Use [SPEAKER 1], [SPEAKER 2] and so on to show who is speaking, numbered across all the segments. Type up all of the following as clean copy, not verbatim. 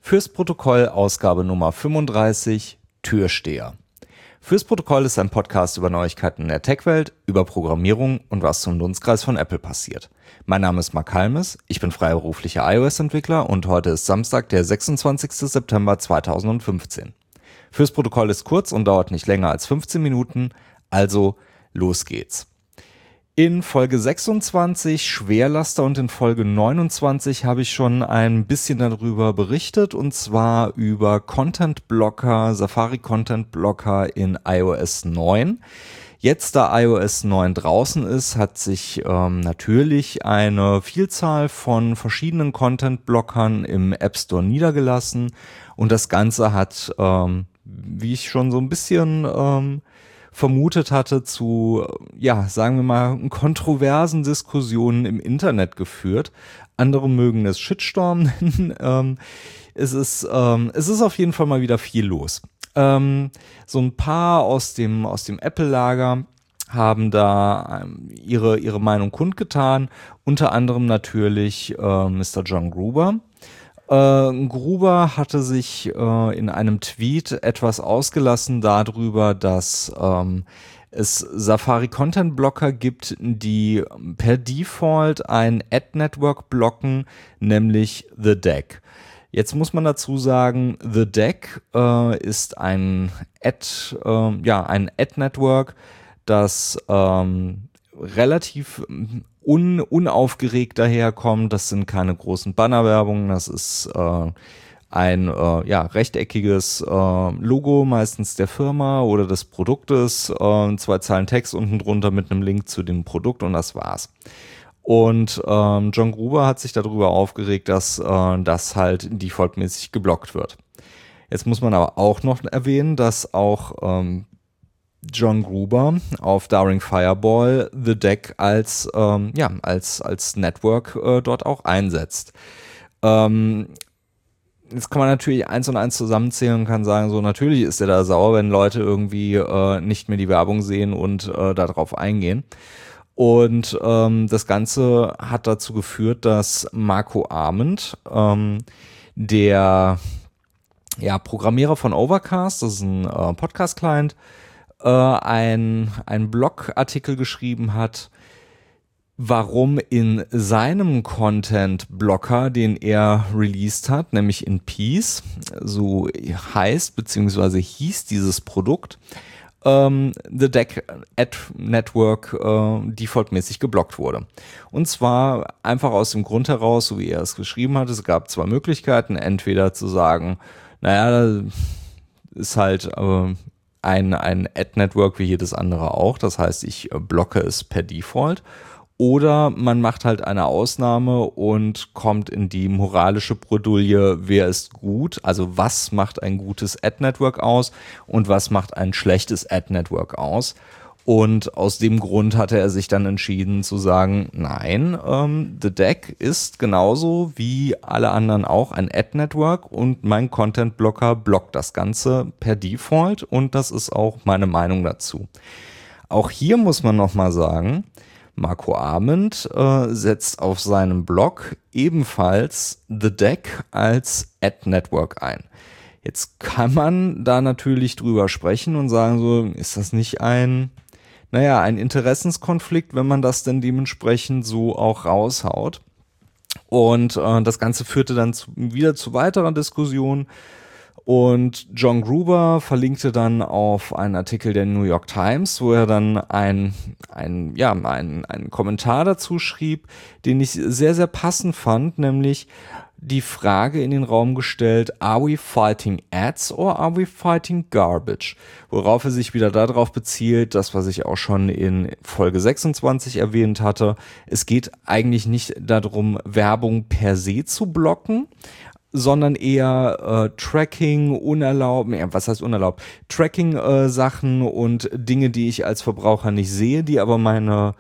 [SPEAKER 1] Fürs Protokoll Ausgabe Nummer 35, Türsteher. Fürs Protokoll ist ein Podcast über Neuigkeiten in der Tech-Welt, über Programmierung und was zum Dunstkreis von Apple passiert. Mein Name ist Mark Halmes, ich bin freiberuflicher iOS-Entwickler und heute ist Samstag, der 26. September 2015. Fürs Protokoll ist kurz und dauert nicht länger als 15 Minuten, also los geht's. In Folge 26 Schwerlaster und in Folge 29 habe ich schon ein bisschen darüber berichtet, und zwar über Content Blocker, Safari Content Blocker in iOS 9. Jetzt, da iOS 9 draußen ist, hat sich natürlich eine Vielzahl von verschiedenen Content-Blockern im App Store niedergelassen, und das Ganze hat, wie ich schon so ein bisschen vermutet hatte, zu, sagen wir mal, kontroversen Diskussionen im Internet geführt. Andere mögen es Shitstorm nennen. Es ist auf jeden Fall mal wieder viel los. So ein paar aus dem Apple-Lager haben da ihre Meinung kundgetan. Unter anderem natürlich Mr. John Gruber. Gruber hatte sich in einem Tweet etwas ausgelassen darüber, dass es Safari Content Blocker gibt, die per Default ein Ad-Network blocken, nämlich The Deck. Jetzt muss man dazu sagen, The Deck ist ein Ad-Network, das relativ unaufgeregt daherkommt. Das sind keine großen Bannerwerbungen, das ist ein rechteckiges Logo, meistens der Firma oder des Produktes, 2 Zeilen Text unten drunter mit einem Link zu dem Produkt, und das war's. Und John Gruber hat sich darüber aufgeregt, dass das halt defaultmäßig geblockt wird. Jetzt muss man aber auch noch erwähnen, dass auch John Gruber auf Daring Fireball The Deck als Network dort auch einsetzt. Jetzt kann man natürlich 1 und 1 zusammenzählen und kann sagen, so natürlich ist er da sauer, wenn Leute irgendwie nicht mehr die Werbung sehen und darauf eingehen. Und das Ganze hat dazu geführt, dass Marco Arment, der Programmierer von Overcast, das ist ein Podcast-Client, ein Blogartikel geschrieben hat, warum in seinem Content-Blocker, den er released hat, nämlich in Peace, so heißt bzw. hieß dieses Produkt, The Deck Ad Network defaultmäßig geblockt wurde. Und zwar einfach aus dem Grund heraus, so wie er es geschrieben hat, es gab 2 Möglichkeiten, entweder zu sagen, naja, ist halt ein Ad-Network wie jedes andere auch. Das heißt, ich blocke es per Default. Oder man macht halt eine Ausnahme und kommt in die moralische Bredouille, wer ist gut, also was macht ein gutes Ad-Network aus und was macht ein schlechtes Ad-Network aus. Und aus dem Grund hatte er sich dann entschieden zu sagen, nein, The Deck ist genauso wie alle anderen auch ein Ad-Network und mein Content-Blocker blockt das Ganze per Default, und das ist auch meine Meinung dazu. Auch hier muss man nochmal sagen, Marco Arment setzt auf seinem Blog ebenfalls The Deck als Ad-Network ein. Jetzt kann man da natürlich drüber sprechen und sagen, so, ist das nicht ein Interessenskonflikt, wenn man das denn dementsprechend so auch raushaut. Und das Ganze führte dann wieder zu weiterer Diskussion. Und John Gruber verlinkte dann auf einen Artikel der New York Times, wo er dann einen Kommentar dazu schrieb, den ich sehr, sehr passend fand, nämlich die Frage in den Raum gestellt, are we fighting ads or are we fighting garbage? Worauf er sich wieder darauf bezieht, das, was ich auch schon in Folge 26 erwähnt hatte. Es geht eigentlich nicht darum, Werbung per se zu blocken, sondern eher Tracking, Tracking-Sachen und Dinge, die ich als Verbraucher nicht sehe, die aber mein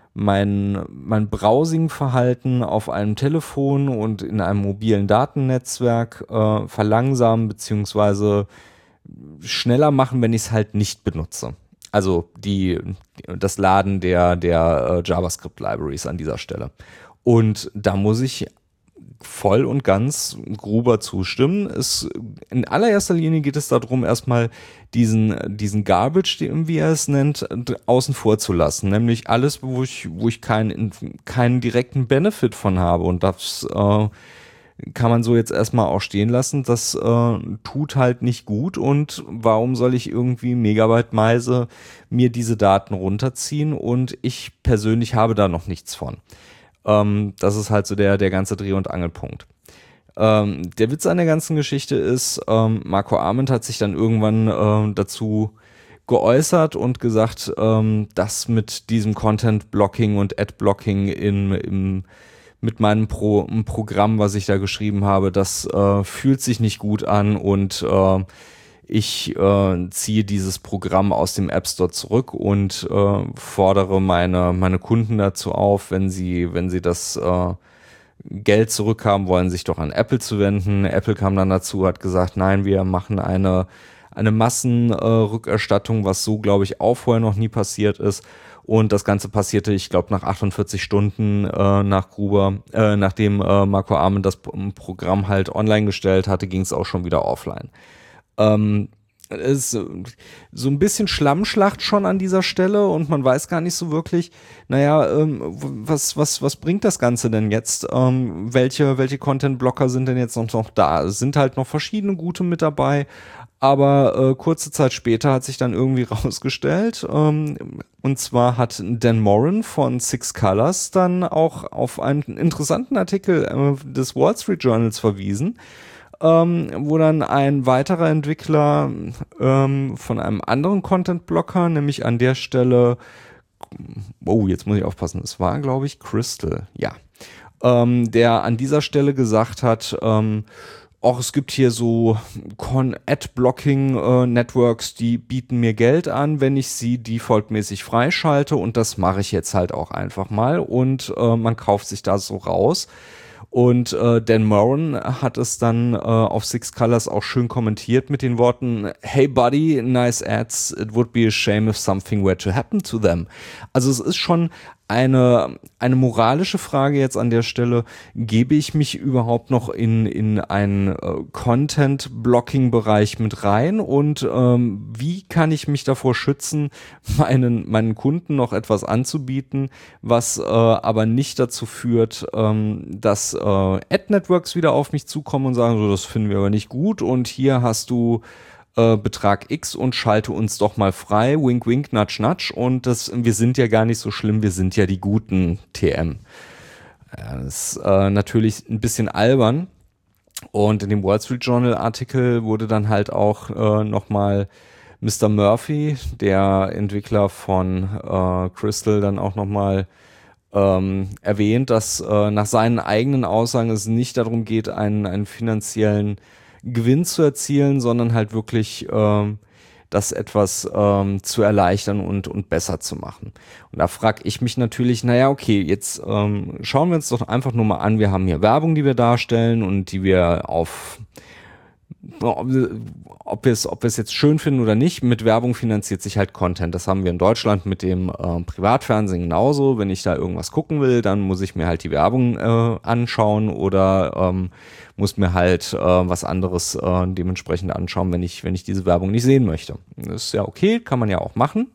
[SPEAKER 1] Browsing-Verhalten auf einem Telefon und in einem mobilen Datennetzwerk verlangsamen bzw. schneller machen, wenn ich es halt nicht benutze. Also das Laden der JavaScript-Libraries an dieser Stelle. Und da muss ich voll und ganz Gruber zustimmen. In allererster Linie geht es darum, erstmal diesen Garbage, wie er es nennt, außen vor zu lassen. Nämlich alles, wo ich keinen direkten Benefit von habe. Und das kann man so jetzt erstmal auch stehen lassen. Das tut halt nicht gut. Und warum soll ich irgendwie megabyteweise mir diese Daten runterziehen? Und ich persönlich habe da noch nichts von. Das ist halt so der ganze Dreh- und Angelpunkt. Der Witz an der ganzen Geschichte ist, Marco Arment hat sich dann irgendwann dazu geäußert und gesagt, dass mit diesem Content-Blocking und Ad-Blocking mit meinem Programm, was ich da geschrieben habe, das fühlt sich nicht gut an und ich ziehe dieses Programm aus dem App Store zurück und fordere meine Kunden dazu auf, wenn sie das Geld zurückhaben wollen, sich doch an Apple zu wenden. Apple kam dann dazu, hat gesagt, nein, wir machen eine Massenrückerstattung, was so, glaube ich, auch vorher noch nie passiert ist. Und das Ganze passierte, ich glaube, nach 48 Stunden nachdem Marco Arment das Programm halt online gestellt hatte, ging es auch schon wieder offline. Ist so ein bisschen Schlammschlacht schon an dieser Stelle und man weiß gar nicht so wirklich, was bringt das Ganze denn jetzt? Welche Content-Blocker sind denn jetzt noch da? Es sind halt noch verschiedene gute mit dabei, aber kurze Zeit später hat sich dann irgendwie rausgestellt, und zwar hat Dan Moren von Six Colors dann auch auf einen interessanten Artikel des Wall Street Journals verwiesen, wo dann ein weiterer Entwickler von einem anderen Content-Blocker, nämlich an der Stelle, jetzt muss ich aufpassen, es war, glaube ich, Crystal, ja, der an dieser Stelle gesagt hat, es gibt hier so Ad-Blocking-Networks, die bieten mir Geld an, wenn ich sie defaultmäßig freischalte und das mache ich jetzt halt auch einfach mal und man kauft sich da so raus. Und Dan Moren hat es dann auf Six Colors auch schön kommentiert mit den Worten, "Hey buddy, nice ads, it would be a shame if something were to happen to them." Also es ist schon eine moralische Frage jetzt an der Stelle, gebe ich mich überhaupt noch in einen Content-Blocking-Bereich mit rein und wie kann ich mich davor schützen, meinen Kunden noch etwas anzubieten, was aber nicht dazu führt, dass Ad-Networks wieder auf mich zukommen und sagen, so, das finden wir aber nicht gut und hier hast du Betrag X und schalte uns doch mal frei, wink wink, nudge nudge und wir sind ja gar nicht so schlimm, wir sind ja die guten TM. Ja, das ist natürlich ein bisschen albern und in dem Wall Street Journal Artikel wurde dann halt auch nochmal Mr. Murphy, der Entwickler von Crystal, dann auch nochmal erwähnt, dass nach seinen eigenen Aussagen es nicht darum geht, einen finanziellen Gewinn zu erzielen, sondern halt wirklich das etwas zu erleichtern und besser zu machen. Und da frage ich mich natürlich, okay, jetzt schauen wir uns doch einfach nur mal an, wir haben hier Werbung, die wir darstellen und die wir ob wir es jetzt schön finden oder nicht, mit Werbung finanziert sich halt Content. Das haben wir in Deutschland mit dem Privatfernsehen genauso. Wenn ich da irgendwas gucken will, dann muss ich mir halt die Werbung anschauen oder muss mir halt was anderes dementsprechend anschauen, wenn ich diese Werbung nicht sehen möchte. Das ist ja okay, kann man ja auch machen.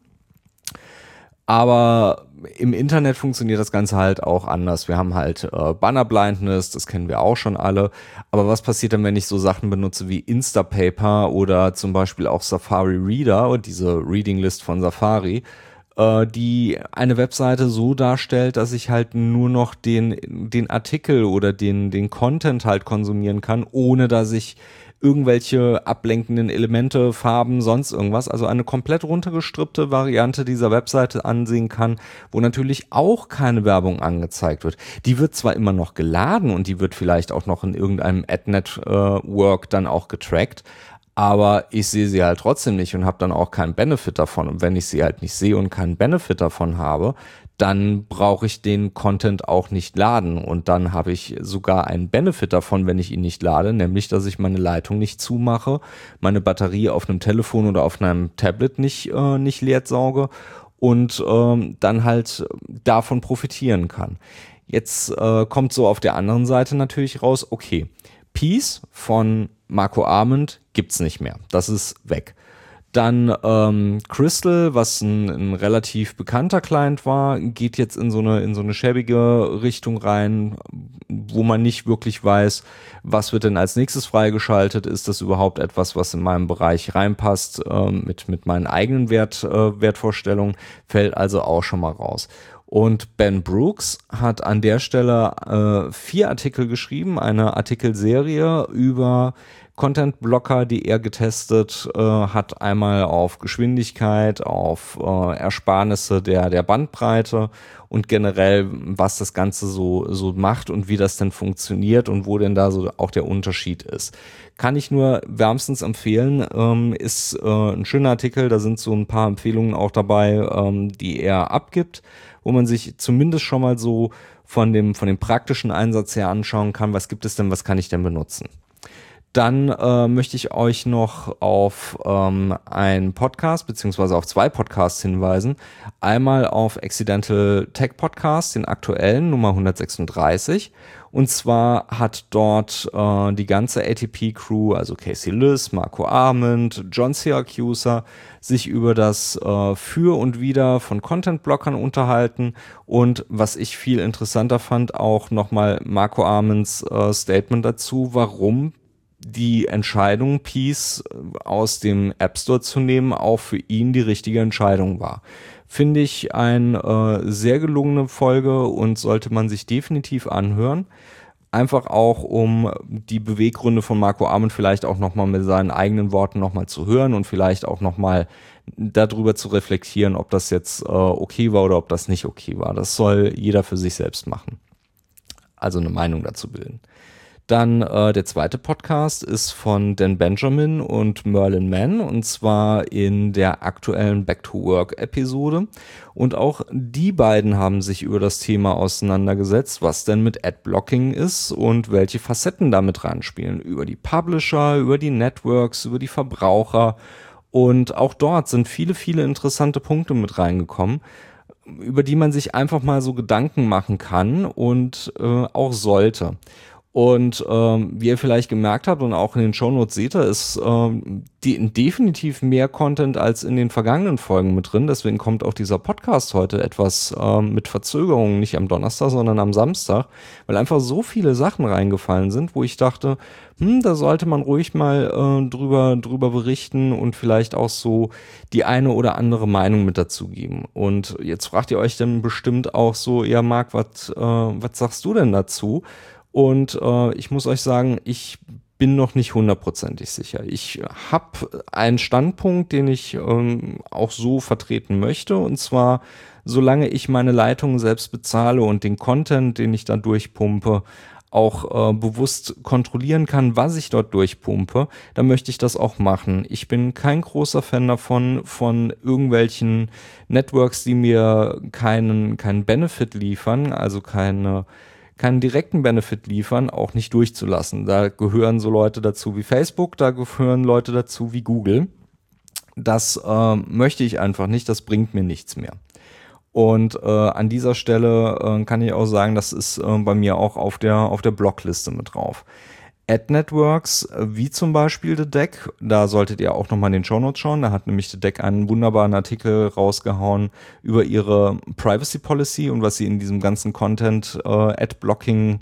[SPEAKER 1] Aber im Internet funktioniert das Ganze halt auch anders. Wir haben halt Banner Blindness, das kennen wir auch schon alle. Aber was passiert dann, wenn ich so Sachen benutze wie Instapaper oder zum Beispiel auch Safari Reader und diese Reading List von Safari, die eine Webseite so darstellt, dass ich halt nur noch den Artikel oder den Content halt konsumieren kann, ohne dass ich irgendwelche ablenkenden Elemente, Farben, sonst irgendwas, also eine komplett runtergestrippte Variante dieser Webseite ansehen kann, wo natürlich auch keine Werbung angezeigt wird. Die wird zwar immer noch geladen und die wird vielleicht auch noch in irgendeinem Ad-Network dann auch getrackt, aber ich sehe sie halt trotzdem nicht und habe dann auch keinen Benefit davon. Und wenn ich sie halt nicht sehe und keinen Benefit davon habe, dann brauche ich den Content auch nicht laden. Und dann habe ich sogar einen Benefit davon, wenn ich ihn nicht lade, nämlich, dass ich meine Leitung nicht zumache, meine Batterie auf einem Telefon oder auf einem Tablet nicht leer sauge und dann halt davon profitieren kann. Jetzt kommt so auf der anderen Seite natürlich raus, okay, Peace von Marco Arment gibt's nicht mehr. Das ist weg. Dann Crystal, was ein relativ bekannter Client war, geht jetzt in so eine schäbige Richtung rein, wo man nicht wirklich weiß, was wird denn als nächstes freigeschaltet. Ist das überhaupt etwas, was in meinem Bereich reinpasst, mit meinen eigenen Wertvorstellungen, fällt also auch schon mal raus. Und Ben Brooks hat an der Stelle 4 Artikel geschrieben, eine Artikelserie über Content-Blocker, die er getestet hat, einmal auf Geschwindigkeit, auf Ersparnisse der Bandbreite und generell, was das Ganze so macht und wie das denn funktioniert und wo denn da so auch der Unterschied ist. Kann ich nur wärmstens empfehlen, ist ein schöner Artikel, da sind so ein paar Empfehlungen auch dabei, die er abgibt, wo man sich zumindest schon mal so von dem praktischen Einsatz her anschauen kann, was gibt es denn, was kann ich denn benutzen. Dann möchte ich euch noch auf einen Podcast beziehungsweise auf 2 Podcasts hinweisen. Einmal auf Accidental Tech Podcast, den aktuellen, Nummer 136. Und zwar hat dort die ganze ATP-Crew, also Casey Liss, Marco Arment, John Siracusa, sich über das Für und Wider von Content-Blockern unterhalten. Und was ich viel interessanter fand, auch nochmal Marco Arments Statement dazu, warum die Entscheidung, Peace aus dem App Store zu nehmen, auch für ihn die richtige Entscheidung war. Finde ich eine sehr gelungene Folge und sollte man sich definitiv anhören. Einfach auch, um die Beweggründe von Marco Arment vielleicht auch nochmal mit seinen eigenen Worten nochmal zu hören und vielleicht auch nochmal darüber zu reflektieren, ob das jetzt okay war oder ob das nicht okay war. Das soll jeder für sich selbst machen. Also eine Meinung dazu bilden. Dann der zweite Podcast ist von Dan Benjamin und Merlin Mann, und zwar in der aktuellen Back-to-Work-Episode. Und auch die beiden haben sich über das Thema auseinandergesetzt, was denn mit Adblocking ist und welche Facetten damit reinspielen. Über die Publisher, über die Networks, über die Verbraucher. Und auch dort sind viele, viele interessante Punkte mit reingekommen, über die man sich einfach mal so Gedanken machen kann und auch sollte. Und wie ihr vielleicht gemerkt habt und auch in den Shownotes seht ihr, ist definitiv mehr Content als in den vergangenen Folgen mit drin. Deswegen kommt auch dieser Podcast heute etwas mit Verzögerung, nicht am Donnerstag, sondern am Samstag, weil einfach so viele Sachen reingefallen sind, wo ich dachte, da sollte man ruhig mal drüber berichten und vielleicht auch so die eine oder andere Meinung mit dazugeben. Und jetzt fragt ihr euch dann bestimmt auch so, ja Marc, was sagst du denn dazu? Und ich muss euch sagen, ich bin noch nicht 100% sicher. Ich habe einen Standpunkt, den ich auch so vertreten möchte. Und zwar, solange ich meine Leitungen selbst bezahle und den Content, den ich da durchpumpe, auch bewusst kontrollieren kann, was ich dort durchpumpe, dann möchte ich das auch machen. Ich bin kein großer Fan davon, von irgendwelchen Networks, die mir keinen Benefit liefern, also keinen direkten Benefit liefern, auch nicht durchzulassen. Da gehören so Leute dazu wie Facebook, da gehören Leute dazu wie Google. Das möchte ich einfach nicht, das bringt mir nichts mehr. Und an dieser Stelle kann ich auch sagen, das ist bei mir auch auf der Blockliste mit drauf. Ad-Networks, wie zum Beispiel The Deck, da solltet ihr auch nochmal in den Shownotes schauen, da hat nämlich The Deck einen wunderbaren Artikel rausgehauen über ihre Privacy Policy und was sie in diesem ganzen Content Ad-Blocking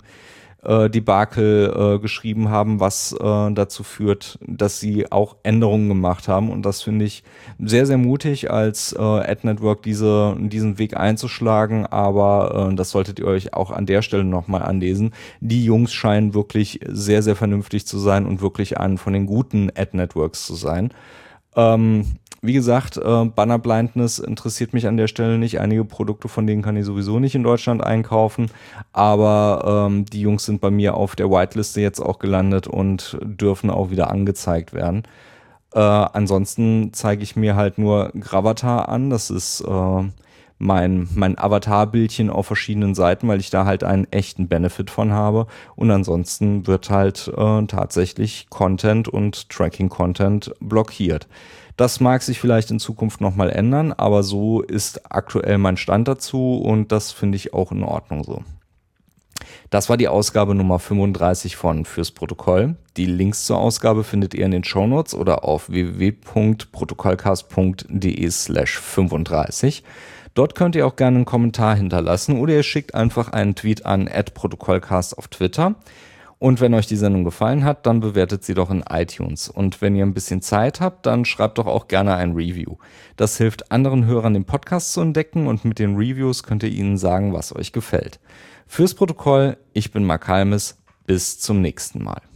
[SPEAKER 1] Debakel geschrieben haben, was dazu führt, dass sie auch Änderungen gemacht haben, und das finde ich sehr, sehr mutig, als Ad-Network diesen Weg einzuschlagen, aber das solltet ihr euch auch an der Stelle nochmal anlesen. Die Jungs scheinen wirklich sehr, sehr vernünftig zu sein und wirklich einen von den guten Ad-Networks zu sein. Wie gesagt, Banner Blindness interessiert mich an der Stelle nicht. Einige Produkte von denen kann ich sowieso nicht in Deutschland einkaufen, aber die Jungs sind bei mir auf der Whiteliste jetzt auch gelandet und dürfen auch wieder angezeigt werden. Ansonsten zeige ich mir halt nur Gravatar an. Das ist mein Avatar-Bildchen auf verschiedenen Seiten, weil ich da halt einen echten Benefit von habe. Und ansonsten wird halt tatsächlich Content und Tracking-Content blockiert. Das mag sich vielleicht in Zukunft nochmal ändern, aber so ist aktuell mein Stand dazu und das finde ich auch in Ordnung so. Das war die Ausgabe Nummer 35 von Fürs Protokoll. Die Links zur Ausgabe findet ihr in den Shownotes oder auf www.protokollcast.de/35. Dort könnt ihr auch gerne einen Kommentar hinterlassen oder ihr schickt einfach einen Tweet an @protokollcast auf Twitter. Und wenn euch die Sendung gefallen hat, dann bewertet sie doch in iTunes. Und wenn ihr ein bisschen Zeit habt, dann schreibt doch auch gerne ein Review. Das hilft anderen Hörern, den Podcast zu entdecken und mit den Reviews könnt ihr ihnen sagen, was euch gefällt. Fürs Protokoll, ich bin Mark Halmes. Bis zum nächsten Mal.